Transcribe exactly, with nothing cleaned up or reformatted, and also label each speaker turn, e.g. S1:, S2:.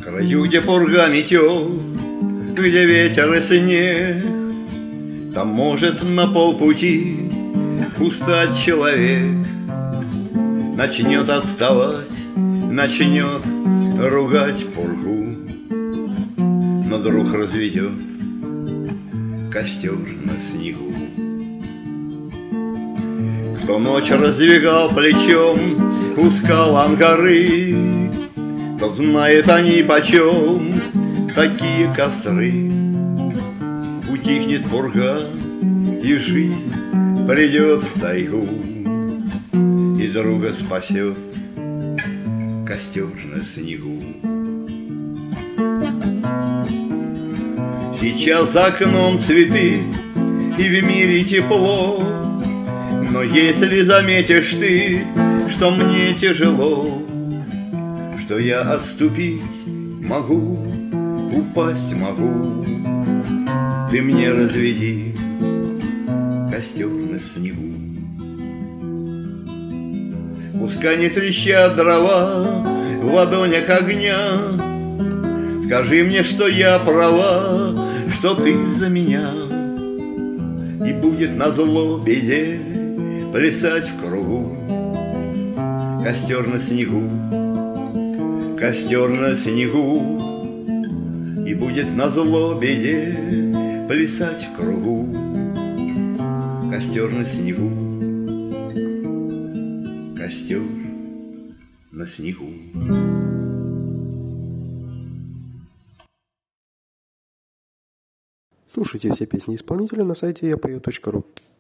S1: краю, где пурга метет, где ветер и снег, там может на полпути устать человек. Начнет отставать, начнет ругать пургу, но вдруг разведет костер на снегу. Кто ночь раздвигал плечом у скал горы, тот знает они почем такие костры. Утихнет пурга, и жизнь придет в тайгу, и друга спасет костер на снегу. Сейчас за окном цветы, и в мире тепло, но если заметишь ты, что мне тяжело, что я отступить могу, упасть могу, ты мне разведи костер на снегу. Пускай не трещат дрова в ладонях огня, скажи мне, что я права, что ты за меня, и будет назло беде плясать в кругу. Костер на снегу, костер на снегу, и будет назло беде плясать в кругу. Костер на снегу, костер на снегу.
S2: Слушайте все песни исполнителя на сайте я пою точка ру.